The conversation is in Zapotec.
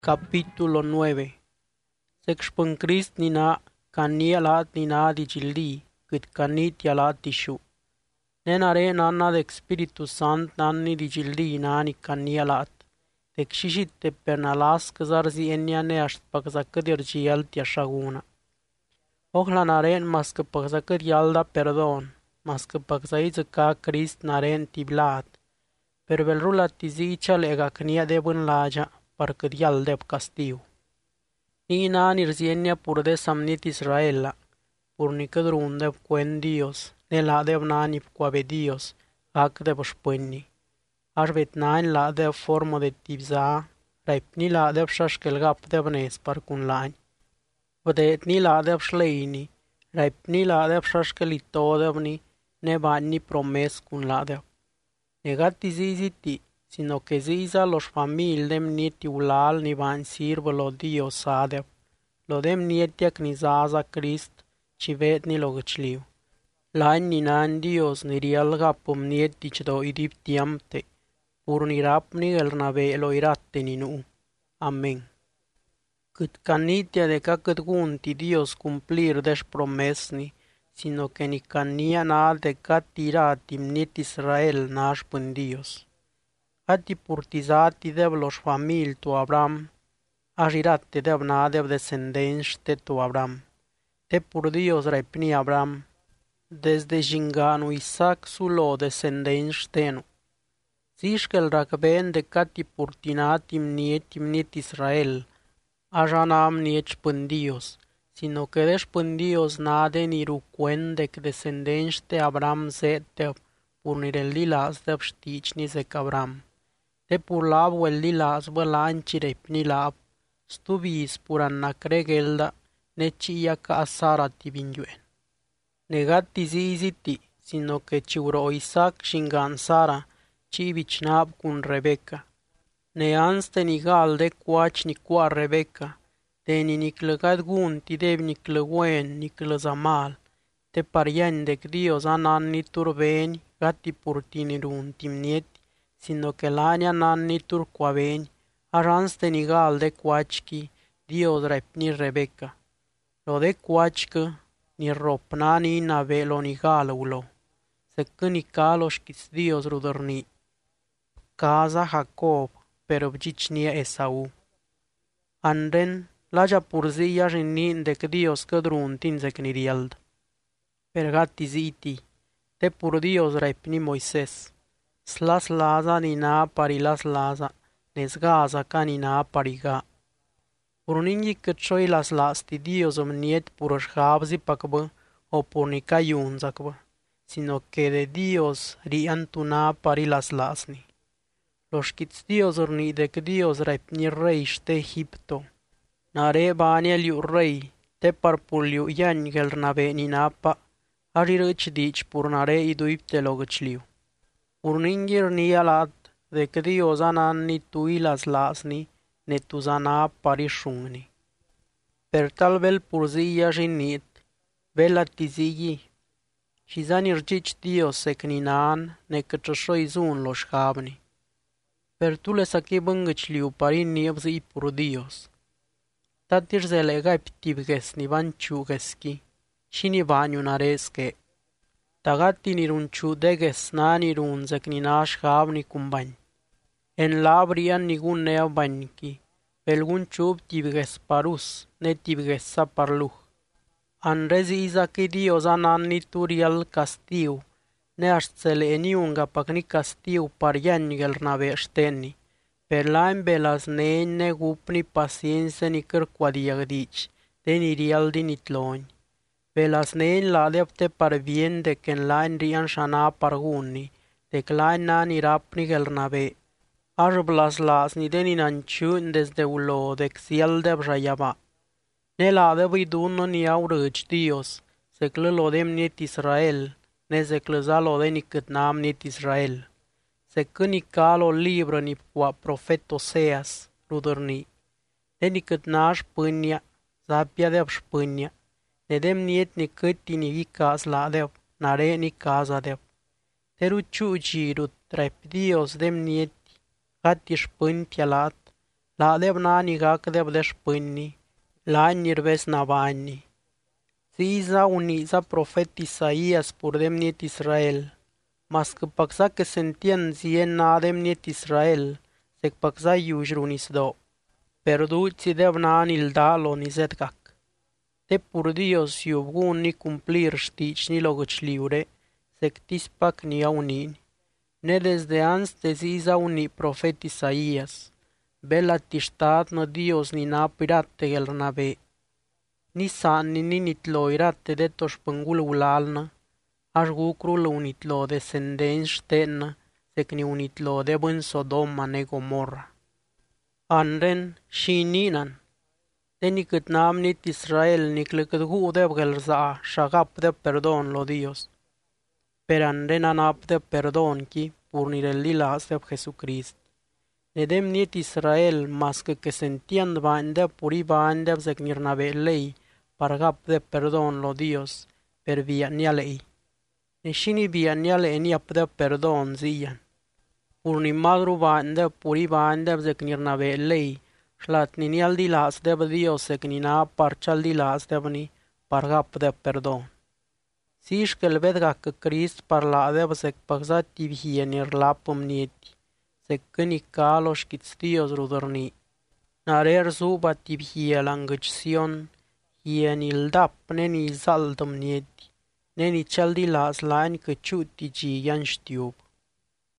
Capítulo 9. Sexpân Crist nina cania laat nina di gildi, cât canitia laat tishu. Nenare nanna de Espíritu Sant nanni di gildi nani cania laat. Texishite pernalas kazarzi enia neasht pagzacadirgi altia shaguna. Ohla naren mas que pagzacadialda perdon, mas que pagzaizaca Crist naren tiblat. Per velrula tizicha lega cnia de bun laja, parcă dial deb castiu. Nina nirzienia pur de samnit Israela, pur ni cădrun deb cuen Dios, ne la deb nani coabe Dios, ac deb spânni. Aș vet nain la deb formă de tibza, raipni la deb șașkel gap deb nes parcun lani. Vădet ni la deb șleini, raipni la deb șașkel ito debni, ne bani promes cun la deb. Negati ziziti, sino que ziza los famil dem nieti ulal ni van sirvă lo Dios adep, lo dem nietiac ni zaza Crist, ci vet ni lo găcliu. Lain ni nan Dios ni rialga pum nieti do idip tiamte, pur ni rap ni el nave lo iratte ni nu. Amen. Cât canitia de ca cât gunti Dios cumplir des promesni, sino que ni cania na de ca tiratim niet Israel naș pân Dios. Ati purtizati deb los famil tu Abraham, ajirate deb na deb descendenște tu Abraham. Te pur Dios repni Abraham, desde jinganu Isaac sulo descendenștenu. Zișkel rakben de cati purtinatim niet Israel, ajanam nieci pân Dios, sino que des pân Dios nade ni rucuen dec descendenște Abraham zete pur nirelli las deb știci ni zec Abraham. Te pur lab welli las bă lanci repni lab, stuvis pur anna cregelda, necia ca Sara tibinjuen. Negati ziziti, sino que ciuro Isaac shingan Sara, ci vicnab cun Rebecca. Ne anste nigal de coaci ni coa Rebecca, te ni niclăgat gunti deb niclăguen niclăzamal, te parian dec Dios ananni turbeni, gati purtinirun timnieti, sino que lania nanni turcoaveni, ajanste nigal de coachki, Dios repni Rebecca. Lo de coachcă, ni ropnani nave lo nigal ulo, se cânicaloșchis Dios rudărni. Casa Jacob, perobgicnia Esau. Anden, laja purzia rinnin dec Dios cădrun tinzec niriald. Pergati ziti, te pur Dios repni Moises. Slas laza ni na parilas laza, nesgaza ca ni na pariga. Purningi căcioi las lasti Dios omniet purășhabzi pacbă, o purnica iunzacbă, sino que de Dios rian tu na parilas lasni. Loșchiți Dios urni dec Dios repni rei ște Egipto. Nare bania liu rei, te parpuliu iangel nave ni napa, arirăci dici purnare iduipte logăcliu. Urningir ni alat, dec Dios ananni tui las lasni, ne tuzana parishungni. Per tal vel purzia jinit, vela tizigi, și zanirgici Dios secninan, ne căcășoi zun lo șhabni. Per tu le sache băngăcliu parin niebzi pur Dios. Tatir zelega ptibges ni vanchu geski, și ni vaniu nareske. Tagati nirunchu deges na nirun zeknina șhabni cumbani. En labrian nigun nea banki, velgun chub tibges parus, ne tibges sa parluh. Anrezi izaki Dios ananni turial castiu, ne aștzele eniunga pacni castiu pariangel nave ștenni, per laim belas ne gupni paciense ni cărcoadiagdici, de nirial din itloni. Belas la adepte parvien de que en lain rian shana pargunni, de que lain na nirapni gel nave. Arblas las ni de ninanciun desde ulo de xiel de brayaba. Ne la de viduno ni aurăci Dios, se clălo dem niet Israel, ne se clăzalo de ni cât nam niet Israel. Se cânicalo libră ni qua profet Oseas, rudărni. De ni cât naș pânia, zapia de pânia, ne dem niet ni cât ni vicas la de nare ni casa de. Te ruciu girut, trep Dios dem niet, gati spân pialat, Laadeb na ni gacdeb de xpâinni, laany ni rbez nabanyni. Ziyza uni'za profet Isaías pur de bniety Israel. Mascăpacza quesentiand zien na de bniety Israel, zecpacza iuj ru nisdoo, per duutsideb na ni ldaa lo ni zedgac. Te pur Dios yub gunni cumplir xtiichni lo guëchliure, zectispac ni auni'ni. Ne desde anste ziyza uni' profet Isaías, belati Xtadnă Dios ni nap irate guelrnabee. Ni saanni ni nitlo irate de to xpângul gulalnă, aș gucru l unitlo descendenți xtenă, sec ni unitlo de bân Sodoma ne Gomorra. Anren și ninan, de nicât namnit Israel niclăcât guudeb gelrzaa, shagap de perdon lo Dios. Per anren anap de perdon ki, pur nirellilas de Jesucrist. Nedem niet Israel, mască que sentiand bande puri bande zec nirnabe lei, pargap de perdon lo Dios, per via nia lei. Neșini via nia lei ni ap de perdon zian. Pur ni madru bande puri bande zec nirnabe lei, șlat ni nial dilas de Dios zec ni na parchal dilas de bni, pargap de perdon. Siș că vedga că Crist parla de zec păgzat tivhie nirlapăm nieti. Secâni calos kitstios rudorni. Narer zuba tibhie langăcion, hienil dap neni zaldăm nieti, neni cel dilas lain căciuti gi yan știub.